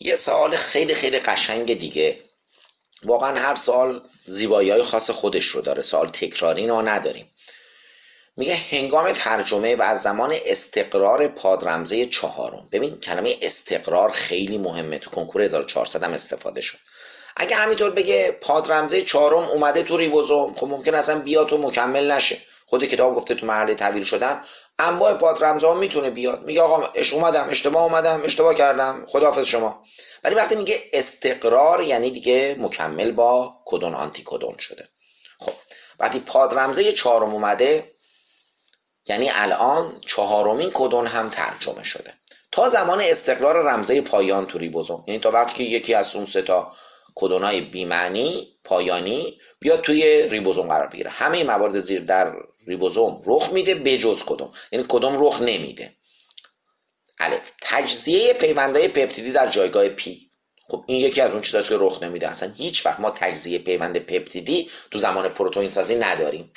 یه سوال خیلی خیلی قشنگ دیگه. واقعا هر سوال زیبایی‌های خاص خودش رو داره، سوال تکراری ما نداریم. میگه هنگام ترجمه و از زمان استقرار پادرمزه چهارم. ببین کلمه استقرار خیلی مهمه، تو کنکور 1400 هم استفاده شد. اگه همینطور بگه پادرمزه چهارم اومده تو ریبوزوم، خب ممکن اصلا بیاد و مکمل نشه. خود کتاب گفته تو مرحله تبدیل شدن انواع پادرمزه ها میتونه بیاد. میگه آقا اومدم اشتباه کردم، خداحافظ شما. ولی وقتی میگه استقرار یعنی دیگه مکمل با کدون آنتی کدون شده. خب وقتی پادرمزه چهارم اومده یعنی الان چهارمین کدون هم ترجمه شده. تا زمان استقرار رمزه پایان تو ریبوزوم، یعنی تا وقتی که یکی از اون سه تا کدونای بی‌معنی پایانی بیاد توی ریبوزوم قرار بگیره، همه موارد زیر در ریبوزوم رخ میده بجز کدوم، یعنی کدوم رخ نمیده. الف، تجزیه پیوندهای پپتیدی در جایگاه پی. خب این یکی از اون چیزاست که رخ نمیده. اصلا هیچ وقت ما تجزیه پیوند پپتیدی تو زمان پروتئین سازی نداریم.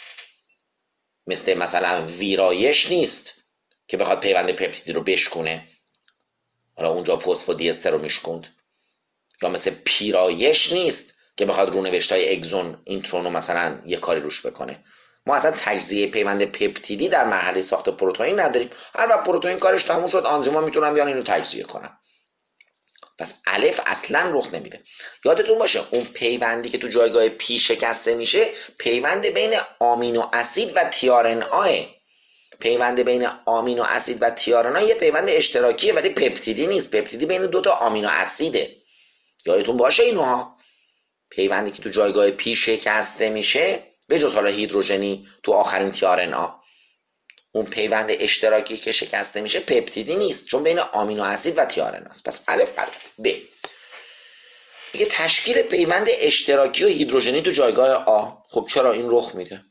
مثلا ویرایش نیست که بخواد پیوند پپتیدی رو بشکونه، حالا اونجا فسفودیستر رو میشکوند. یا مثل پیرایش نیست که بخواد رونوشتای اگزون اینترون رو مثلا یه کاری روش بکنه. ما اصلا تجزیه پیوند پپتیدی در مرحله ساخت پروتئین نداریم. هر وقت پروتئین کارش تموم شد آنزیما میتونن بیان اینو تجزیه کنن. پس الف اصلا رخ نمیده. یادتون باشه اون پیوندی که تو جایگاه پی شکسته میشه پیوند بین آمینو اسید و تیارن‌آ. پیوند بین آمینو اسید و تیارنا یه پیوند اشتراکیه ولی پپتیدی نیست. پپتیدی بین دو تا آمینو اسیده. یادتون باشه اینها. پیوندی که تو جایگاه پی شکسته میشه به جز حالا هیدروژنی تو آخرین تیارنا، اون پیوند اشتراکی که شکسته میشه پپتیدی نیست چون بین آمینو اسید و تیارناست. پس الف غلط. ب، میگه تشکیل پیوند اشتراکی و هیدروژنی تو جایگاه آ. خب چرا این رخ میده؟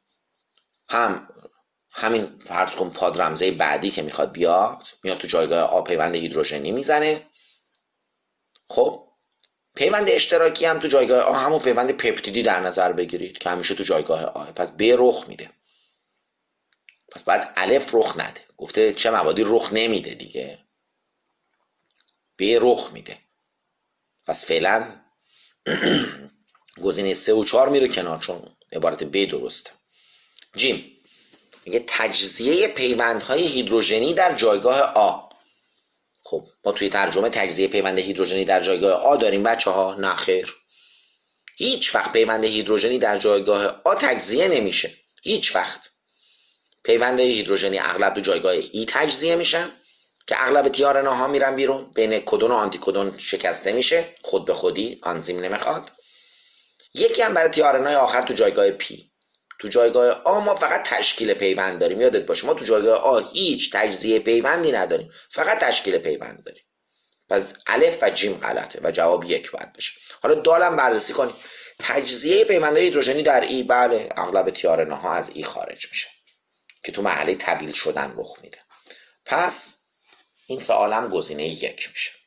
همین فرض کن پادرمزه بعدی که میخواد میاد تو جایگاه آ پیوند هیدروژنی میزنه. خب پیوند اشتراکی هم تو جایگاه آ همون پیوند پپتیدی در نظر بگیرید که همیشه تو جایگاه آ. پس ب رخ میده. پس بعد الف رخ نده. گفته چه موادی رخ نمیده دیگه. ب رخ میده. پس فعلا گزینه 3 و 4 میره کنار چون عبارت ب درسته. جیم میگه تجزیه پیوندهای هیدروژنی در جایگاه آ. خب ما توی ترجمه تجزیه پیوند هیدروژنی در جایگاه آ داریم بچه ها؟ نه خیر. هیچ وقت پیوند هیدروژنی در جایگاه آ تجزیه نمیشه. هیچ وقت. پیوند هیدروژنی اغلب تو جایگاه ای تجزیه میشن که اغلب تیارناها میرن بیرون، بین کدون و آنتی کدون شکسته میشه خود به خودی، آنزیم نمیخواد. یکی هم برای تیارنای آخر تو جایگاه پی. تو جایگاه آ ما فقط تشکیل پیوند داریم. یادت باشه ما تو جایگاه آ هیچ تجزیه پیوندی نداریم، فقط تشکیل پیوند داریم. پس الف و جیم غلطه و جواب 1 باید بشه. حالا دالم بررسی کنیم. تجزیه پیوندهای هیدروژنی در ای، بله اغلب تیارناها از ای خارج میشه که تو مرحله تبدیل شدن رخ میده. پس این سوالم گزینه 1 میشه.